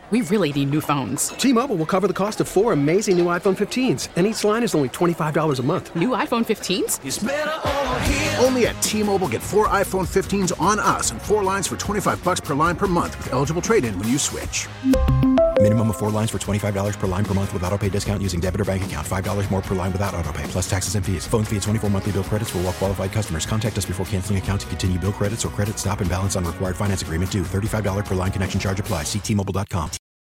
We really need new phones. T-Mobile will cover the cost of 4 amazing new iPhone 15s, and each line is only $25 a month. New iPhone 15s? It's better over here. Only at T-Mobile, get 4 iPhone 15s on us and 4 lines for $25 per line per month with eligible trade-in when you switch. Minimum of 4 lines for $25 per line per month with autopay discount using debit or bank account. $5 more per line without autopay, plus taxes and fees. Phone fee at 24 monthly bill credits for well-qualified customers. Contact us before canceling account to continue bill credits or credit stop and balance on required finance agreement due. $35 per line connection charge applies. See T-Mobile.com.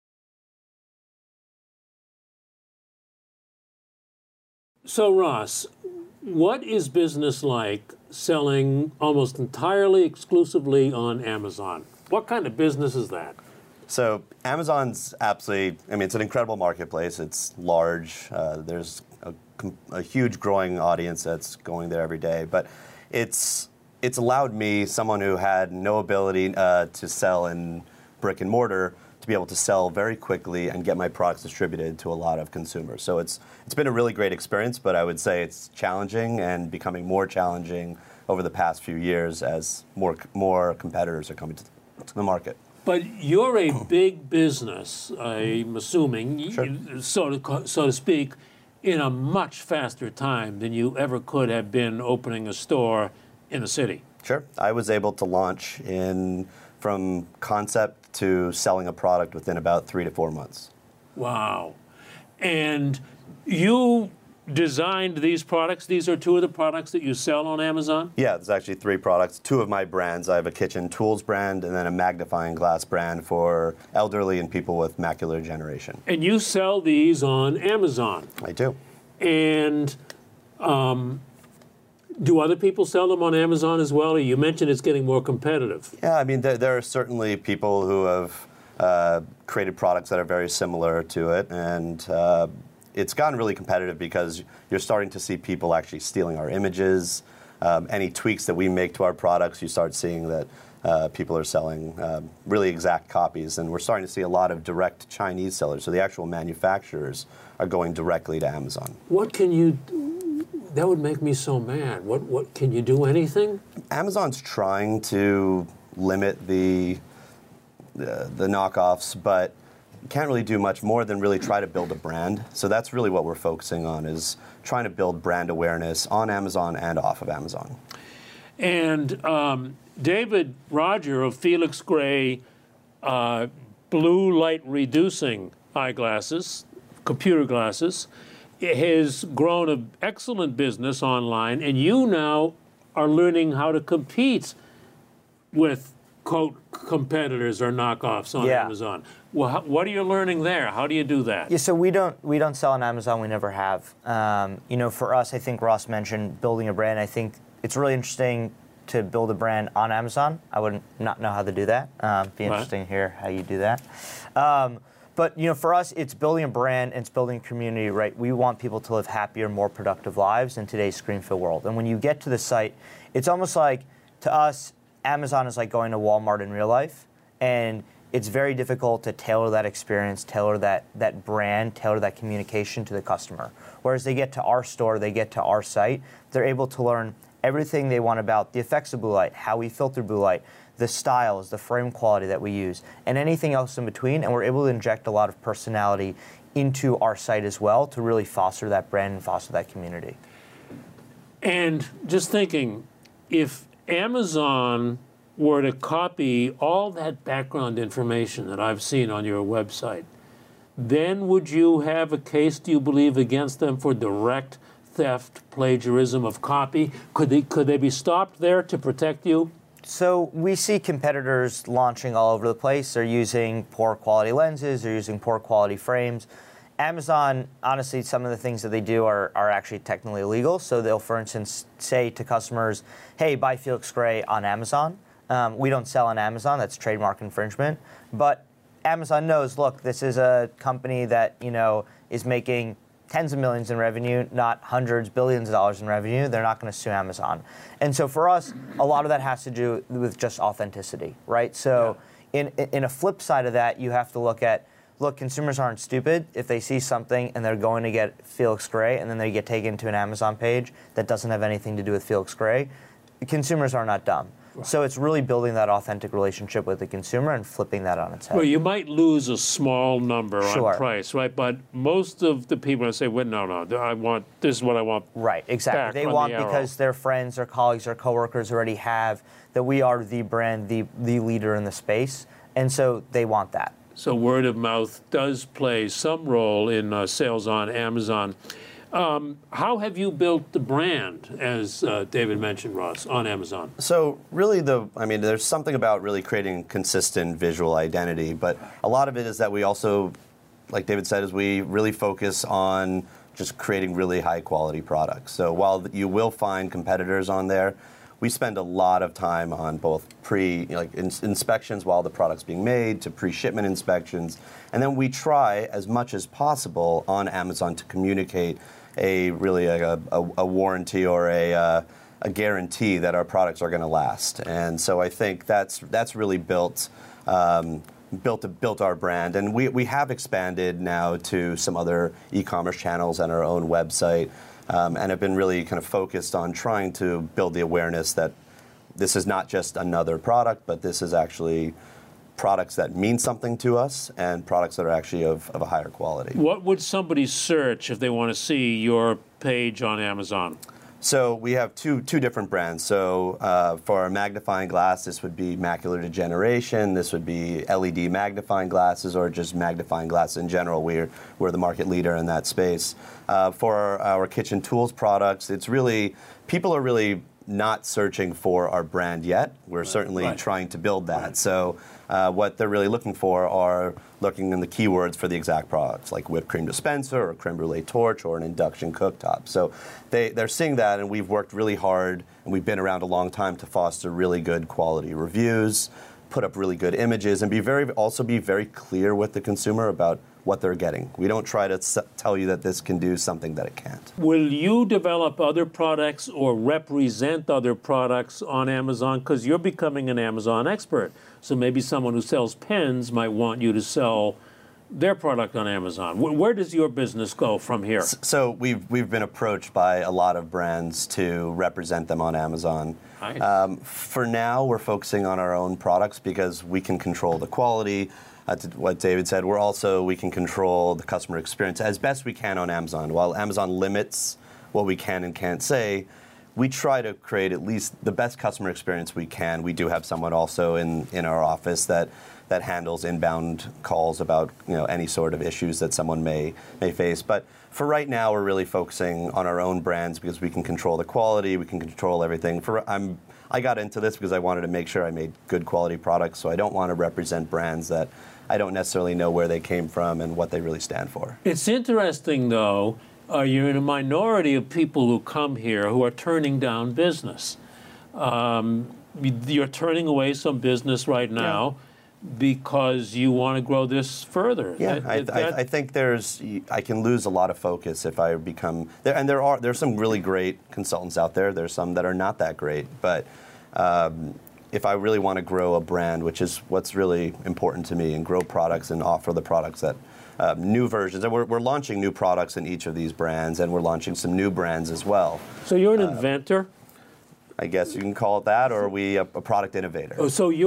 So, Ross, what is business like selling almost entirely exclusively on Amazon? What kind of business is that? So Amazon's absolutely, it's an incredible marketplace. It's large. There's a huge growing audience that's going there every day. But it's allowed me, someone who had no ability to sell in brick and mortar, to be able to sell very quickly and get my products distributed to a lot of consumers. So it's been a really great experience, but I would say it's challenging and becoming more challenging over the past few years as more competitors are coming to the market. But you're a big business, I'm assuming, Sure. so to speak, in a much faster time than you ever could have been opening a store in a city. Sure. I was able to launch from concept to selling a product within about 3 to 4 months. Wow. And you designed these products? These are 2 of the products that you sell on Amazon? Yeah, there's actually 3 products. 2 of my brands. I have a kitchen tools brand and then a magnifying glass brand for elderly and people with macular degeneration. And you sell these on Amazon? I do. And do other people sell them on Amazon as well? You mentioned it's getting more competitive. Yeah, there are certainly people who have created products that are very similar to it, and it's gotten really competitive because you're starting to see people actually stealing our images. Any tweaks that we make to our products, you start seeing that people are selling really exact copies, and we're starting to see a lot of direct Chinese sellers. So the actual manufacturers are going directly to Amazon. What can you do? That would make me so mad. What can you do anything? Amazon's trying to limit the knockoffs, but can't really do much more than really try to build a brand. So that's really what we're focusing on, is trying to build brand awareness on Amazon and off of Amazon. And David Roger of Felix Gray blue light reducing eyeglasses, computer glasses, has grown an excellent business online, and you now are learning how to compete with, quote, competitors or knockoffs on Amazon. Well, what are you learning there? How do you do that? Yeah, so we don't sell on Amazon. We never have. For us, I think Ross mentioned building a brand. I think it's really interesting to build a brand on Amazon. I would not know how to do that. Be interesting to hear how you do that. But for us, it's building a brand and it's building a community, right? We want people to live happier, more productive lives in today's screen-filled world. And when you get to the site, it's almost like, to us, Amazon is like going to Walmart in real life, and it's very difficult to tailor that experience, tailor that brand, tailor that communication to the customer. Whereas they get to our store, they get to our site, they're able to learn everything they want about the effects of blue light, how we filter blue light, the styles, the frame quality that we use, and anything else in between. And we're able to inject a lot of personality into our site as well to really foster that brand and foster that community. And just thinking, if Amazon were to copy all that background information that I've seen on your website, then would you have a case, do you believe, against them for direct theft, plagiarism of copy? Could they be stopped there to protect you? So we see competitors launching all over the place. They're using poor quality lenses, they're using poor quality frames. Amazon, honestly, some of the things that they do are actually technically illegal. So they'll, for instance, say to customers, hey, buy Felix Gray on Amazon. We don't sell on Amazon, that's trademark infringement. But Amazon knows, look, this is a company that is making tens of millions in revenue, not hundreds, billions of dollars in revenue. They're not going to sue Amazon. And so for us, a lot of that has to do with just authenticity, right? So in a flip side of that, you have to look, consumers aren't stupid. If they see something and they're going to get Felix Gray and then they get taken to an Amazon page that doesn't have anything to do with Felix Gray, consumers are not dumb. So it's really building that authentic relationship with the consumer and flipping that on its head. Well, you might lose a small number Sure. on price, right? But most of the people say, well, no, this is what I want. Right, exactly. back They on want the arrow. because their friends, their colleagues, their coworkers already have that we are the brand, the leader in the space, and so they want that. So word of mouth does play some role in sales on Amazon. How have you built the brand, as David mentioned, Ross, on Amazon? So really there's something about really creating consistent visual identity, but a lot of it is that we also, like David said, is we really focus on just creating really high quality products. So while you will find competitors on there, we spend a lot of time on both inspections while the product's being made to pre-shipment inspections. And then we try as much as possible on Amazon to communicate a warranty or a guarantee that our products are going to last. And so I think that's really built our brand. And we have expanded now to some other e-commerce channels and our own website. And have been really kind of focused on trying to build the awareness that this is not just another product, but this is actually products that mean something to us and products that are actually of a higher quality. What would somebody search if they want to see your page on Amazon? So we have two different brands. So for our magnifying glass, this would be macular degeneration. This would be LED magnifying glasses, or just magnifying glass in general. We're the market leader in that space. For our kitchen tools products, people are really not searching for our brand yet. We're certainly trying to build that. Right. So what they're really looking for are looking in the keywords for the exact products, like whipped cream dispenser or creme brulee torch or an induction cooktop. So they're seeing that, and we've worked really hard, and we've been around a long time to foster really good quality reviews, put up really good images, and be very clear with the consumer about what they're getting. We don't try to tell you that this can do something that it can't. Will you develop other products or represent other products on Amazon? Because you're becoming an Amazon expert. So maybe someone who sells pens might want you to sell their product on Amazon. Where does your business go from here? So we've been approached by a lot of brands to represent them on Amazon. Nice. For now, we're focusing on our own products because we can control the quality. To what David said, we can control the customer experience as best we can on Amazon. While Amazon limits what we can and can't say, we try to create at least the best customer experience we can. We do have someone also in our office that handles inbound calls about any sort of issues that someone may face. But for right now, we're really focusing on our own brands because we can control the quality, we can control everything. I got into this because I wanted to make sure I made good quality products, so I don't want to represent brands that I don't necessarily know where they came from and what they really stand for. It's interesting, though, you're in a minority of people who come here who are turning down business. You're turning away some business right now because you want to grow this further. Yeah, I think I can lose a lot of focus if I become there. And there's some really great consultants out there. There's some that are not that great, but. If I really want to grow a brand, which is what's really important to me, and grow products and offer the products that new versions. And we're launching new products in each of these brands, and we're launching some new brands as well. So you're an inventor? I guess you can call it that, or are we a product innovator? Oh, so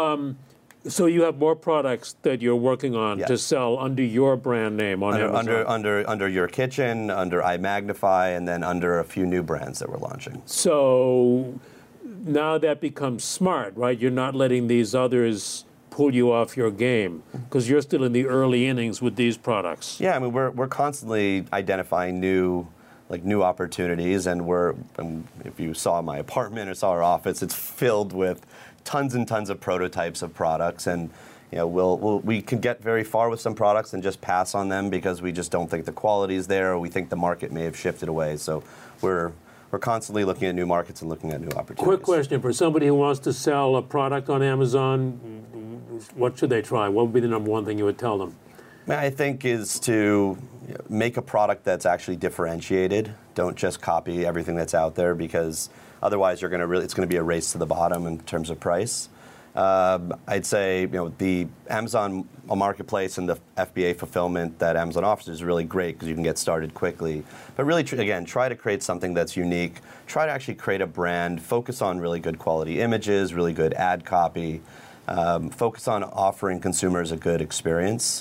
you have more products that you're working on to sell under your brand name on Amazon? Under Your Kitchen, under iMagnify, and then under a few new brands that we're launching. So now that becomes smart, right? You're not letting these others pull you off your game because you're still in the early innings with these products. Yeah, I mean we're constantly identifying new opportunities, and if you saw my apartment or saw our office, it's filled with tons and tons of prototypes of products, and we can get very far with some products and just pass on them because we just don't think the quality is there, or we think the market may have shifted away. So we're constantly looking at new markets and looking at new opportunities. Quick question, for somebody who wants to sell a product on Amazon, what should they try? What would be the number one thing you would tell them? I think is to make a product that's actually differentiated. Don't just copy everything that's out there, because otherwise it's going to be a race to the bottom in terms of price. I'd say the Amazon marketplace and the FBA fulfillment that Amazon offers is really great because you can get started quickly. But really, again, try to create something that's unique. Try to actually create a brand. Focus on really good quality images, really good ad copy. Focus on offering consumers a good experience.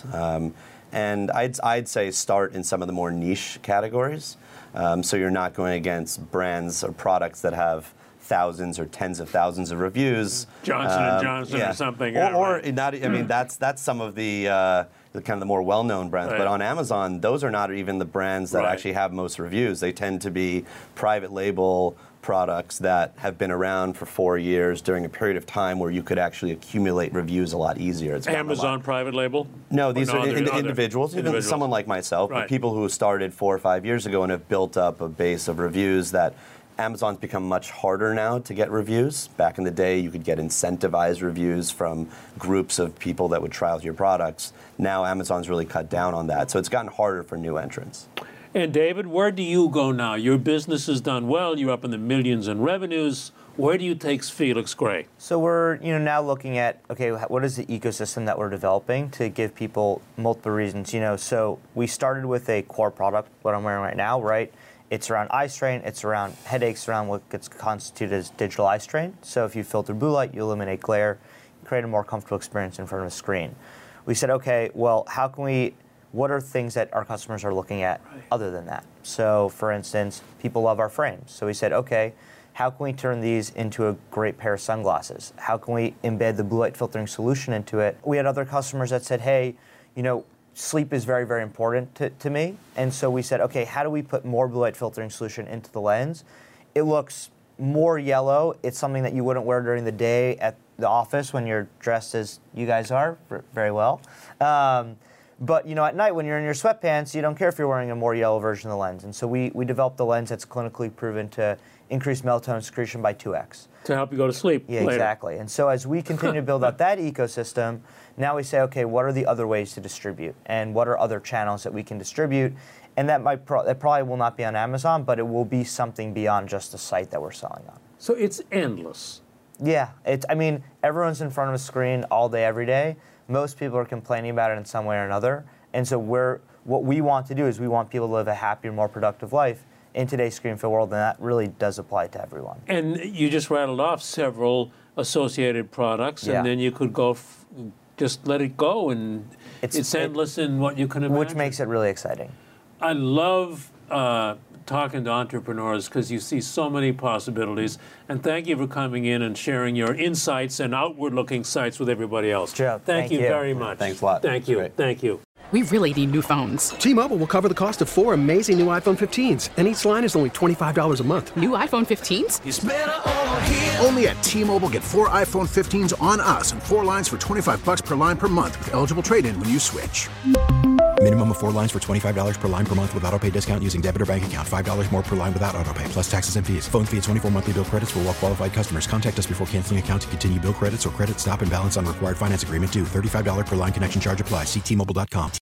And I'd say start in some of the more niche categories. So you're not going against brands or products that have thousands or tens of thousands of reviews. Johnson & Johnson or something. Or not, I mean, that's some of the kind of the more well-known brands. Right. But on Amazon, those are not even the brands that actually have most reviews. They tend to be private label products that have been around for 4 years during a period of time where you could actually accumulate reviews a lot easier. It's Amazon private label? No, these are individuals. Even someone like myself, but people who started 4 or 5 years ago and have built up a base of reviews that Amazon's become much harder now to get reviews. Back in the day, you could get incentivized reviews from groups of people that would try out your products. Now, Amazon's really cut down on that. So it's gotten harder for new entrants. And David, where do you go now? Your business has done well. You're up in the millions in revenues. Where do you take Felix Gray? So we're now looking at, okay, what is the ecosystem that we're developing to give people multiple reasons? So we started with a core product, what I'm wearing right now, right? It's around eye strain, it's around headaches, around what gets constituted as digital eye strain. So if you filter blue light, you eliminate glare, you create a more comfortable experience in front of a screen. We said, okay, well, what are things that our customers are looking at other than that? So for instance, people love our frames. So we said, okay, how can we turn these into a great pair of sunglasses? How can we embed the blue light filtering solution into it? We had other customers that said, hey, sleep is very, very important to me. And so we said, okay, how do we put more blue light filtering solution into the lens? It looks more yellow. It's something that you wouldn't wear during the day at the office when you're dressed as you guys are very well. But at night when you're in your sweatpants, you don't care if you're wearing a more yellow version of the lens. And so we developed a lens that's clinically proven to increase melatonin secretion by 2x. To help you go to sleep later. Exactly. And so as we continue to build out that ecosystem, now we say, okay, what are the other ways to distribute? And what are other channels that we can distribute? And that probably will not be on Amazon, but it will be something beyond just the site that we're selling on. So it's endless. Yeah. Everyone's in front of a screen all day, every day. Most people are complaining about it in some way or another. And so what we want to do is we want people to live a happier, more productive life in today's screen-filled world, and that really does apply to everyone. And you just rattled off several associated products, and then you could go, just let it go, and it's endless in what you can imagine. Which makes it really exciting. I love talking to entrepreneurs because you see so many possibilities. And thank you for coming in and sharing your insights and outward-looking sights with everybody else. Joe, thank you very much. Thanks a lot. Thank you. Great. Thank you. We really need new phones. T-Mobile will cover the cost of 4 amazing new iPhone 15s, and each line is only $25 a month. New iPhone 15s? It's better over here. Only at T-Mobile, get 4 iPhone 15s on us and 4 lines for $25 per line per month with eligible trade-in when you switch. Minimum of 4 lines for $25 per line per month with auto-pay discount using debit or bank account. $5 more per line without auto-pay, plus taxes and fees. Phone fee at 24 monthly bill credits for well-qualified customers. Contact us before canceling account to continue bill credits or credit stop and balance on required finance agreement due. $35 per line connection charge applies. See T-Mobile.com.